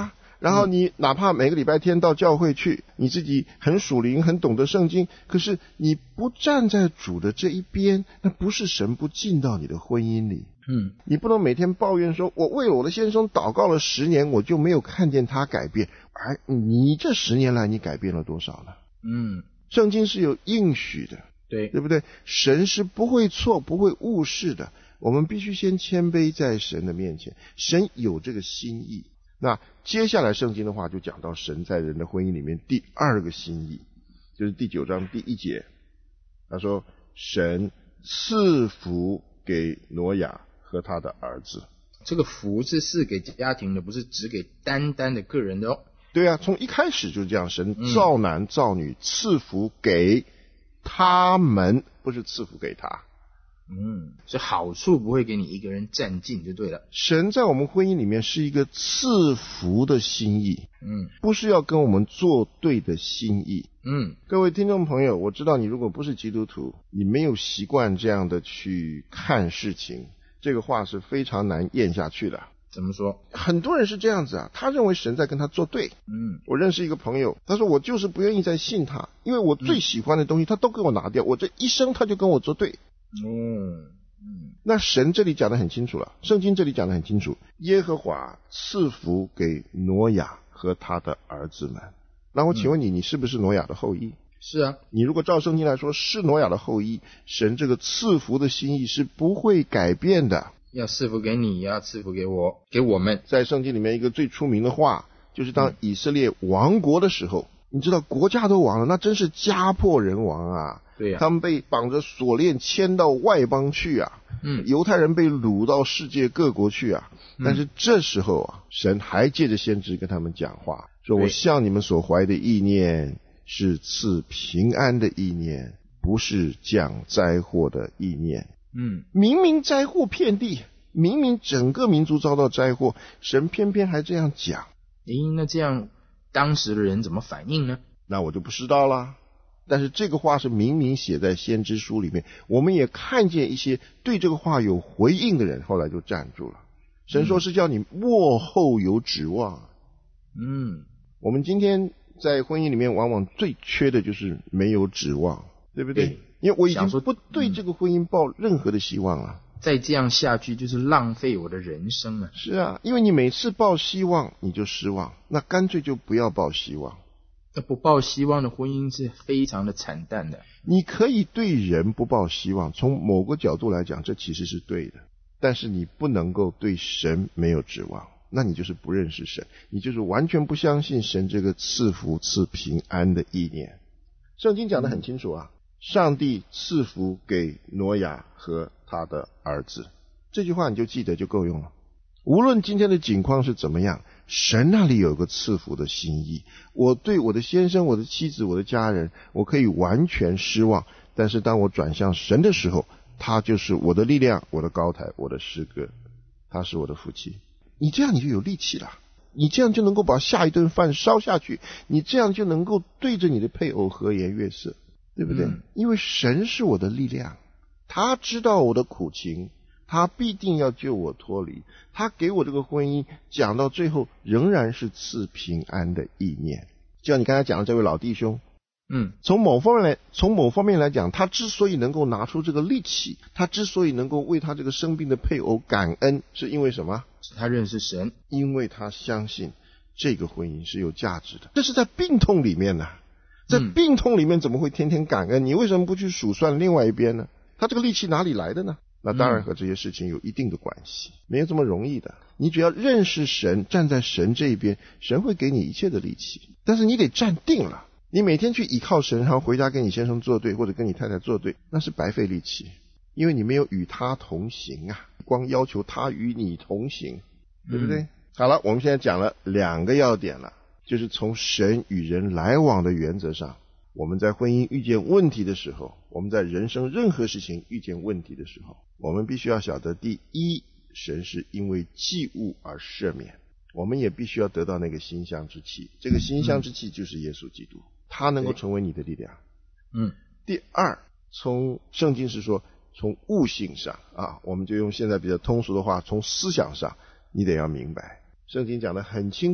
然后你哪怕每个礼拜天到教会去，你自己很属灵很懂得圣经，可是你不站在主的这一边，那不是神不进到你的婚姻里。 嗯， 你不能每天抱怨说我为我的先生祷告了十年，我就没有看见他改变，而你这十年来你改变了多少呢？ 嗯， 圣经是有应许的， 对对不对？神是不会错不会误事的，我们必须先谦卑在神的面前，神有这个心意。那接下来圣经的话就讲到神在人的婚姻里面第二个心意，就是第九章第一节，他说神赐福给挪亚和他的儿子。 这个福是赐给家庭的，不是只给单单的个人的哦。 对啊，从一开始就是这样，神造男造女，赐福给他们，不是赐福给他。 嗯，所以好处不会给你一个人占尽就对了。 神在我们婚姻里面是一个赐福的心意， 嗯， 不是要跟我们作对的心意。 嗯， 各位听众朋友，我知道你如果不是基督徒，你没有习惯这样的去看事情，这个话是非常难咽下去的。 怎么说？ 很多人是这样子啊，他认为神在跟他作对。 嗯， 我认识一个朋友，他说我就是不愿意再信他，因为我最喜欢的东西他都给我拿掉，我这一生他就跟我作对。 嗯嗯， 那神这里讲得很清楚了，圣经这里讲得很清楚，耶和华赐福给挪亚和他的儿子们。那我请问你，你是不是挪亚的后裔？ 是啊， 你如果照圣经来说是挪亚的后裔，神这个赐福的心意是不会改变的。 要赐福给你，也要赐福给我，给我们。 在圣经里面一个最出名的话，就是当以色列亡国的时候，你知道国家都亡了，那真是家破人亡啊。 对呀、啊， 他们被绑着锁链牵到外邦去啊， 嗯， 犹太人被掳到世界各国去啊。 嗯、 但是这时候啊，神还借着先知跟他们讲话，说我向你们所怀的意念是赐平安的意念，不是降灾祸的意念。 嗯， 明明灾祸遍地，明明整个民族遭到灾祸，神偏偏还这样讲。 咦，那这样当时的人怎么反应呢？ 那我就不知道啦。但是这个话是明明写在先知书里面，我们也看见一些对这个话有回应的人，后来就站住了。神说是叫你末后有指望。 嗯， 我们今天在婚姻里面往往最缺的就是没有指望，对不对？对，因为我已经不对这个婚姻抱任何的希望了。 再这样下去就是浪费我的人生了。 是啊，因为你每次抱希望你就失望，那干脆就不要抱希望。 那不抱希望的婚姻是非常的惨淡的。 你可以对人不抱希望，从某个角度来讲这其实是对的，但是你不能够对神没有指望，那你就是不认识神，你就是完全不相信神这个赐福赐平安的意念。圣经讲得很清楚啊，上帝赐福给挪亚和他的儿子，这句话你就记得就够用了。无论今天的境况是怎么样，神那里有个赐福的心意。我对我的先生、我的妻子、我的家人，我可以完全失望，但是当我转向神的时候，他就是我的力量，我的高台，我的诗歌，他是我的福气。你这样你就有力气了，你这样就能够把下一顿饭烧下去，你这样就能够对着你的配偶和颜悦色，对不对？嗯、因为神是我的力量，他知道我的苦情，他必定要救我脱离，他给我这个婚姻讲到最后仍然是赐平安的意念。就像你刚才讲的这位老弟兄， 嗯， 从某方面来，从某方面来讲，他之所以能够拿出这个力气，他之所以能够为他这个生病的配偶感恩，是因为什么？ 是他认识神， 因为他相信这个婚姻是有价值的。这是在病痛里面呢、啊，在病痛里面怎么会天天感恩？你为什么不去数算另外一边呢？他这个力气哪里来的呢？那当然和这些事情有一定的关系，没有这么容易的。你只要认识神，站在神这一边，神会给你一切的力气，但是你得站定了。你每天去倚靠神，然后回家跟你先生作对，或者跟你太太作对，那是白费力气，因为你没有与他同行啊，光要求他与你同行，对不对？嗯、好了，我们现在讲了两个要点了，就是从神与人来往的原则上，我们在婚姻遇见问题的时候，我们在人生任何事情遇见问题的时候，我们必须要晓得，第一，神是因为祭物而赦免，我们也必须要得到那个馨香之气，这个馨香之气就是耶稣基督，他能够成为你的力量。 嗯。 第二，从圣经是说，从悟性上啊，我们就用现在比较通俗的话，从思想上，你得要明白，圣经讲得很清楚，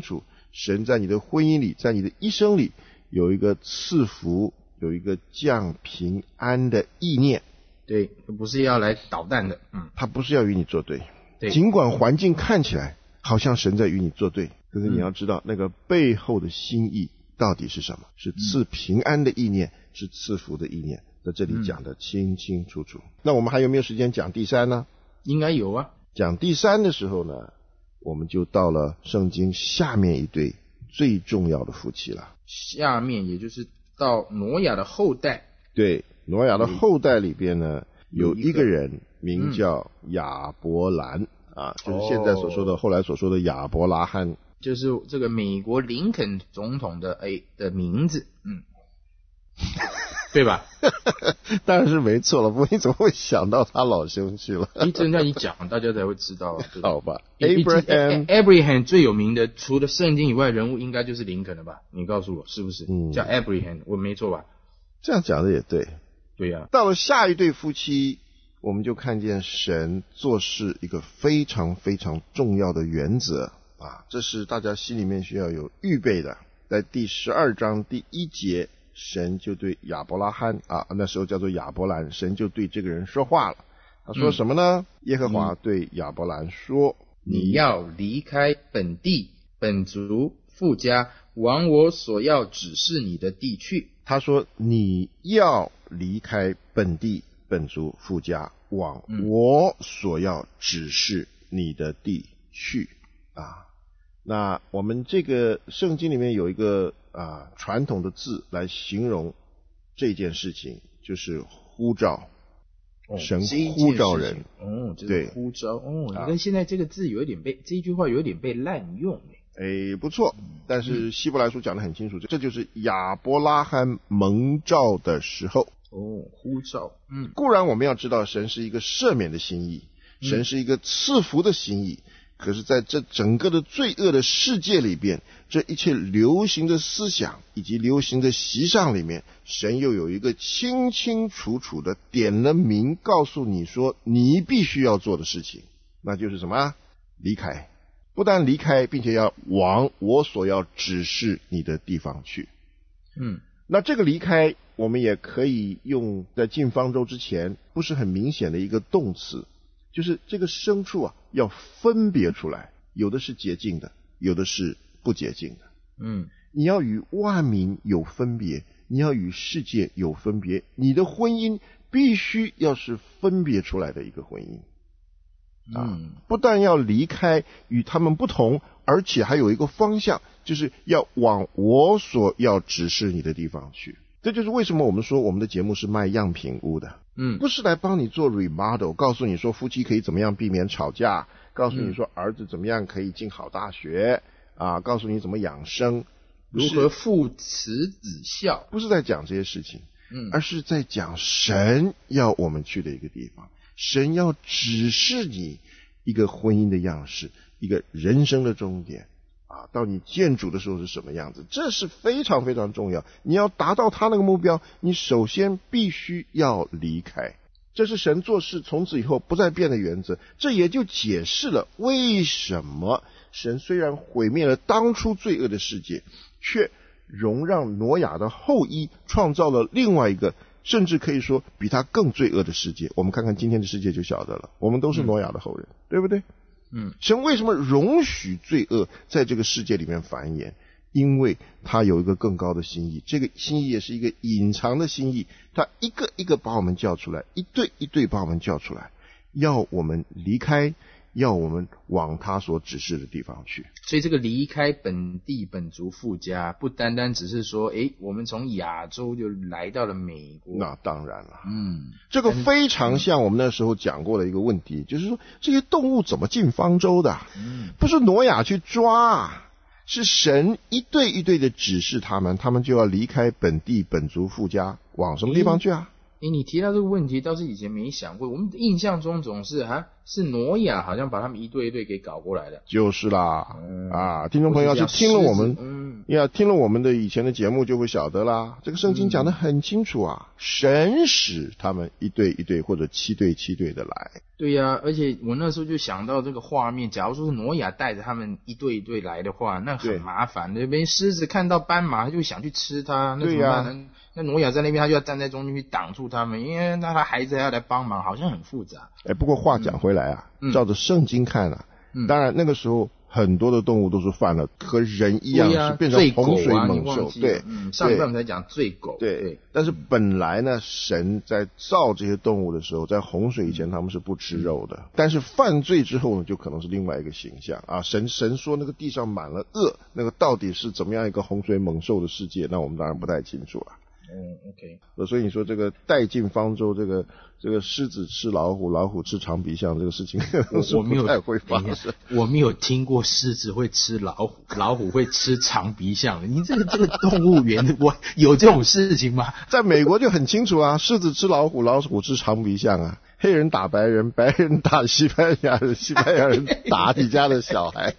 神在你的婚姻里，在你的一生里有一个赐福，有一个降平安的意念。 对，不是要来捣蛋的，嗯， 他不是要与你作对。 对， 尽管环境看起来好像神在与你作对，可是你要知道、嗯、那个背后的心意到底是什么？是赐平安的意念，是赐福的意念，在这里讲得清清楚楚、嗯、那我们还有没有时间讲第三呢？ 应该有啊。 讲第三的时候呢，我们就到了圣经下面一对最重要的夫妻了。 下面也就是到挪亚的后代。 对，挪亚的后代里边呢，有一个人名叫亚伯兰、嗯、啊，就是现在所说的、哦、后来所说的亚伯拉罕， 就是这个美国林肯总统的哎的名字，嗯，对吧？ 当然是没错了，不过你怎么会想到他老兄去了？ 一真让你讲，大家才会知道。 好吧 ，Abraham Abraham 最有名的，除了圣经以外人物，应该就是林肯了吧？你告诉我是不是？嗯，叫 Abraham， 我没错吧？ 这样讲的也对。 对呀、啊。 到了下一对夫妻，我们就看见神做事一个非常非常重要的原则啊，这是大家心里面需要有预备的。在第十二章第一节，神就对亚伯拉罕啊，那时候叫做亚伯兰，神就对这个人说话了。他说什么呢？嗯、耶和华对亚伯兰说：“ 你要离开本地、本族、父家，往我所要指示你的地去。” 他说：“你要离开本地、本族、父家，往我所要指示你的地去。嗯”啊，那我们这个圣经里面有一个啊传统的字来形容这件事情，就是呼召。哦、神呼召人， 哦，就是呼召，哦，你跟现在这个字有一点被、啊、这一句话有一点被滥用诶，不错，但是希伯来书讲得很清楚，这就是亚伯拉罕蒙召的时候。 哦，呼召， 嗯，固然我们要知道神是一个赦免的心意，神是一个赐福的心意，嗯、可是在这整个的罪恶的世界里边，这一切流行的思想以及流行的习上里面，神又有一个清清楚楚的点了名，告诉你说你必须要做的事情，那就是什么？离开。不但离开，并且要往我所要指示你的地方去。 嗯， 那这个离开，我们也可以用在进方舟之前不是很明显的一个动词，就是这个牲畜啊要分别出来，有的是洁净的，有的是不洁净的。 嗯， 你要与万民有分别，你要与世界有分别，你的婚姻必须要是分别出来的一个婚姻。啊，不但要离开与他们不同，而且还有一个方向，就是要往我所要指示你的地方去。这就是为什么我们说我们的节目是卖样品屋的， 嗯， 不是来帮你做 remodel， 告诉你说夫妻可以怎么样避免吵架，告诉你说儿子怎么样可以进好大学，啊，告诉你怎么养生， 如何父慈子孝， 不是在讲这些事情， 嗯， 而是在讲神要我们去的一个地方。神要指示你一个婚姻的样式，一个人生的终点啊，到你见主的时候是什么样子，这是非常非常重要。你要达到他那个目标，你首先必须要离开，这是神做事从此以后不再变的原则。这也就解释了为什么神虽然毁灭了当初罪恶的世界，却容让挪亚的后裔创造了另外一个甚至可以说比他更罪恶的世界。我们看看今天的世界就晓得了，我们都是挪亚的后人，嗯、对不对？ 嗯， 神为什么容许罪恶在这个世界里面繁衍？因为他有一个更高的心意，这个心意也是一个隐藏的心意，他一个一个把我们叫出来，一对一对把我们叫出来，要我们离开，要我们往他所指示的地方去。 所以这个离开本地本族父家，不单单只是说诶我们从亚洲就来到了美国。 那当然了， 嗯， 这个非常像我们那时候讲过的一个问题，就是说这些动物怎么进方舟的？ 嗯， 不是挪亚去抓，是神一对一对的指示他们，他们就要离开本地本族父家，往什么地方去啊？ 诶你提到这个问题倒是以前没想过，我们印象中总是啊是挪亚好像把他们一对一对给搞过来的。 就是啦， 嗯、 啊，听众朋友要是听了我们， 嗯， 要听了我们的以前的节目就会晓得啦。这个圣经讲得很清楚啊，嗯、神使他们一对一对或者七对七对的来。 对呀、啊，而且我那时候就想到这个画面，假如说是挪亚带着他们一对一对来的话，那很麻烦。那边狮子看到斑马，他就想去吃它，那怎么办呢？那挪亚在那边，他就要站在中间去挡住他们，因为那他孩子还要来帮忙，好像很复杂。 哎，不过话讲回来啊，嗯、照着圣经看啊，嗯、当然那个时候很多的动物都是犯了和人一样， 啊、 是变成洪水猛兽。 啊、对，嗯，上一段我们才讲罪狗。 对， 对但是本来呢，神在造这些动物的时候，在洪水以前他们是不吃肉的，嗯、但是犯罪之后呢，就可能是另外一个形象啊。神神说那个地上满了恶，那个到底是怎么样一个洪水猛兽的世界？那我们当然不太清楚啊。 嗯 ，OK。 所以你说这个带进方舟，这个这个狮子吃老虎，老虎吃长鼻象，这个事情我没有太会发生。 我没有听过狮子会吃老虎，老虎会吃长鼻象。你这个这个动物园，我有这种事情吗？ 在美国就很清楚啊，狮子吃老虎，老虎吃长鼻象啊。黑人打白人，白人打西班牙人，西班牙人打你家的小孩。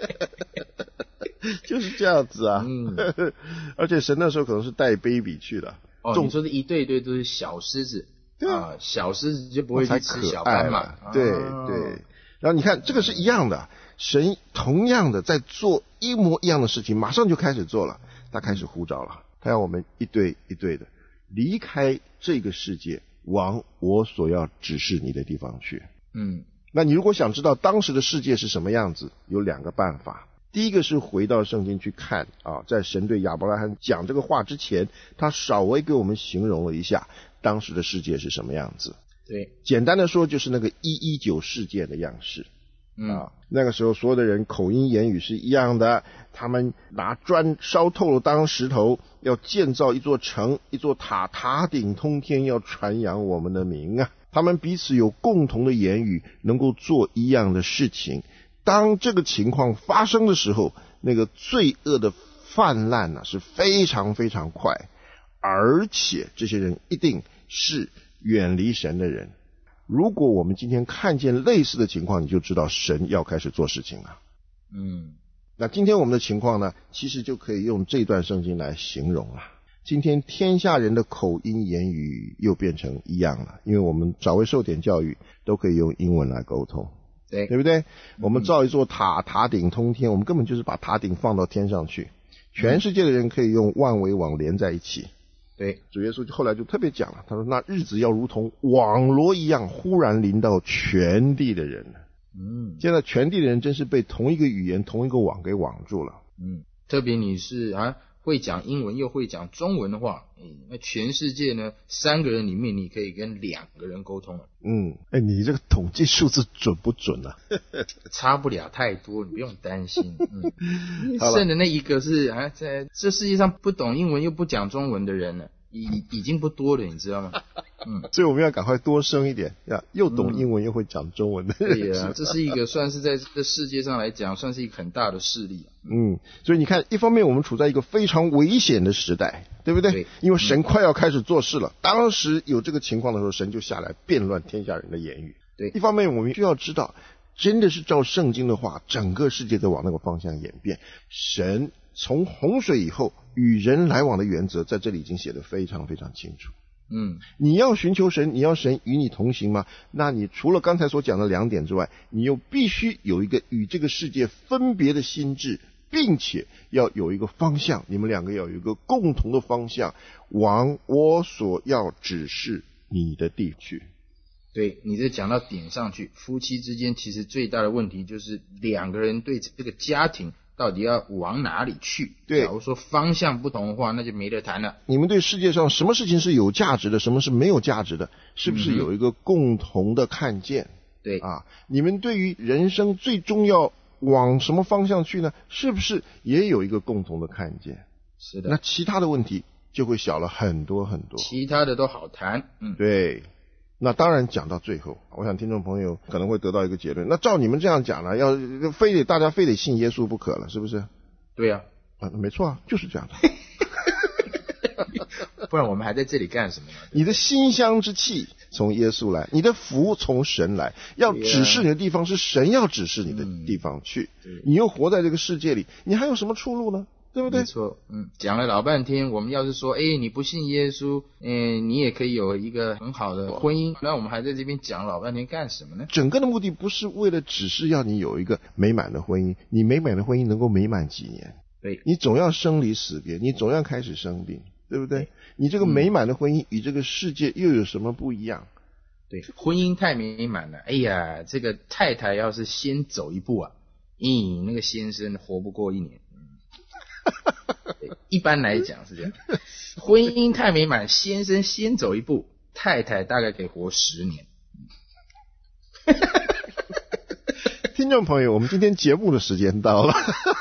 就是这样子啊，嗯，而且神那时候可能是带 baby 去的。 哦，你说是一对一对都是小狮子， 对啊，小狮子就不会去吃小斑马。 对、哦、对。然后你看这个是一样的，神同样的在做一模一样的事情，马上就开始做了，他开始呼召了，他要我们一对一对的离开这个世界，往我所要指示你的地方去。 嗯， 那你如果想知道当时的世界是什么样子，有两个办法。第一个是回到圣经去看啊，在神对亚伯拉罕讲这个话之前，他稍微给我们形容了一下当时的世界是什么样子。 对， 简单的说就是那个一一九事件的样式。 嗯、 啊，那个时候所有的人口音言语是一样的，他们拿砖烧透了当石头，要建造一座城，一座塔，塔顶通天，要传扬我们的名啊。他们彼此有共同的言语，能够做一样的事情。当这个情况发生的时候，那个罪恶的泛滥呢、啊、是非常非常快，而且这些人一定是远离神的人。如果我们今天看见类似的情况，你就知道神要开始做事情了。 嗯， 那今天我们的情况呢，其实就可以用这段圣经来形容了。今天天下人的口音言语又变成一样了，因为我们稍微受点教育，都可以用英文来沟通。 对， 对不对？我们造一座塔，塔顶通天，我们根本就是把塔顶放到天上去，全世界的人可以用万维网连在一起。 对， 主耶稣后来就特别讲了，他说那日子要如同网罗一样，忽然临到全地的人。 嗯， 现在全地的人真是被同一个语言、同一个网给网住了。 嗯，特别你是啊会讲英文又会讲中文的话，嗯，那全世界呢三个人里面你可以跟两个人沟通了。 嗯，哎，你这个统计数字准不准啊？ 差不了太多，你不用担心。嗯，剩的那一个是啊，在这世界上不懂英文又不讲中文的人呢，已已经不多了，你知道吗？嗯， 所以我们要赶快多生一点，呀，又懂英文又会讲中文的人。 对呀、啊，这是一个算是在这世界上来讲，算是一个很大的势力。 嗯，所以你看，一方面我们处在一个非常危险的时代，对不对？ 对， 因为神快要开始做事了。嗯、当时有这个情况的时候，神就下来变乱天下人的言语。 对， 一方面我们需要知道，真的是照圣经的话，整个世界在往那个方向演变。神从洪水以后与人来往的原则，在这里已经写得非常非常清楚。 嗯， 你要寻求神，你要神与你同行吗？那你除了刚才所讲的两点之外，你又必须有一个与这个世界分别的心智，并且要有一个方向，你们两个要有一个共同的方向，往我所要指示你的地去。 对，你这讲到点上去，夫妻之间其实最大的问题就是两个人对这个家庭到底要往哪里去？ 对， 假如说方向不同的话，那就没得谈了。 你们对世界上什么事情是有价值的，什么是没有价值的，是不是有一个共同的看见？ 嗯、对啊，你们对于人生最重要往什么方向去呢？是不是也有一个共同的看见？ 是的。 那其他的问题就会小了很多很多。 其他的都好谈。嗯， 对。那当然讲到最后，我想听众朋友可能会得到一个结论，那照你们这样讲呢，要非得大家非得信耶稣不可了，是不是？ 对呀、 啊，啊，没错啊，就是这样的。 不然我们还在这里干什么呢？ 你的馨香之气从耶稣来，你的福从神来，要指示你的地方是神要指示你的地方去。嗯、你又活在这个世界里，你还有什么出路呢？对不对？ 没错，嗯，讲了老半天，我们要是说，哎，你不信耶稣，嗯，你也可以有一个很好的婚姻，那我们还在这边讲老半天干什么呢？ 整个的目的不是为了只是要你有一个美满的婚姻，你美满的婚姻能够美满几年？ 对， 你总要生离死别，你总要开始生病，对不对？你这个美满的婚姻与这个世界又有什么不一样？ 对，婚姻太美满了，哎呀，这个太太要是先走一步啊，咦，那个先生活不过一年。一般来讲是这样，婚姻太美满，先生先走一步，太太大概可以活十年。 听众朋友，我们今天节目的时间到了，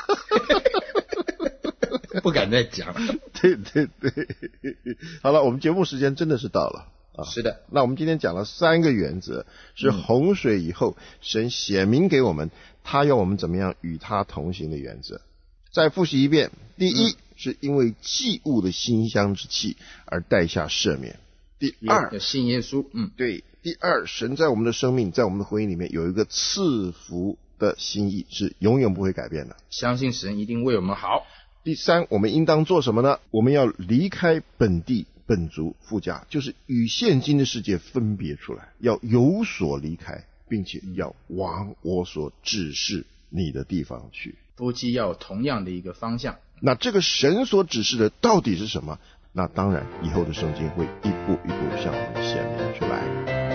不敢再讲了。 对对对，好了，我们节目时间真的是到了。啊、 是的， 那我们今天讲了三个原则，是洪水以后、嗯、神显明给我们，他要我们怎么样与他同行的原则。再复习一遍，第一、嗯、是因为祭物的馨香之气而带下赦免。第二， 信耶稣，嗯， 对。第二，神在我们的生命，在我们的婚姻里面有一个赐福的心意，是永远不会改变的。 相信神一定为我们好。 第三，我们应当做什么呢？我们要离开本地本族父家，就是与现今的世界分别出来，要有所离开，并且要往我所指示你的地方去。 夫妻要有同样的一个方向。 那这个神所指示的到底是什么？那当然以后的圣经会一步一步向我们显明出来。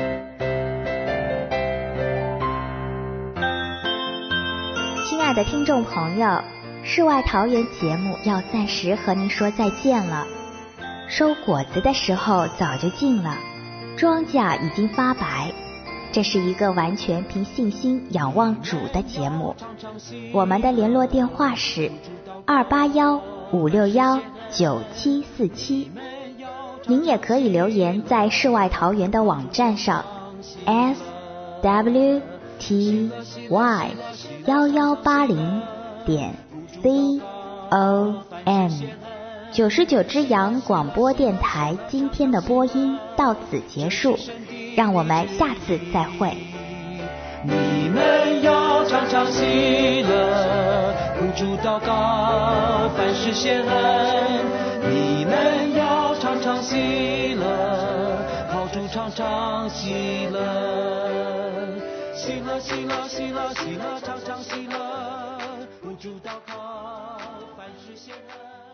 亲爱的听众朋友，世外桃源节目要暂时和您说再见了。收果子的时候早就近了，庄稼已经发白。这是一个完全凭信心仰望主的节目。我们的联络电话是二八幺五六幺九七四七。您也可以留言在世外桃源的网站上 s w t y 一一八零点 c o m。九十九只羊广播电台今天的播音到此结束，让我们下次再会。 你们要常常喜乐，呼主祷告，凡事谢恩。你们要常常喜乐，靠主常常喜乐，喜乐喜乐喜乐喜乐常常喜乐，呼主祷告，凡事谢恩。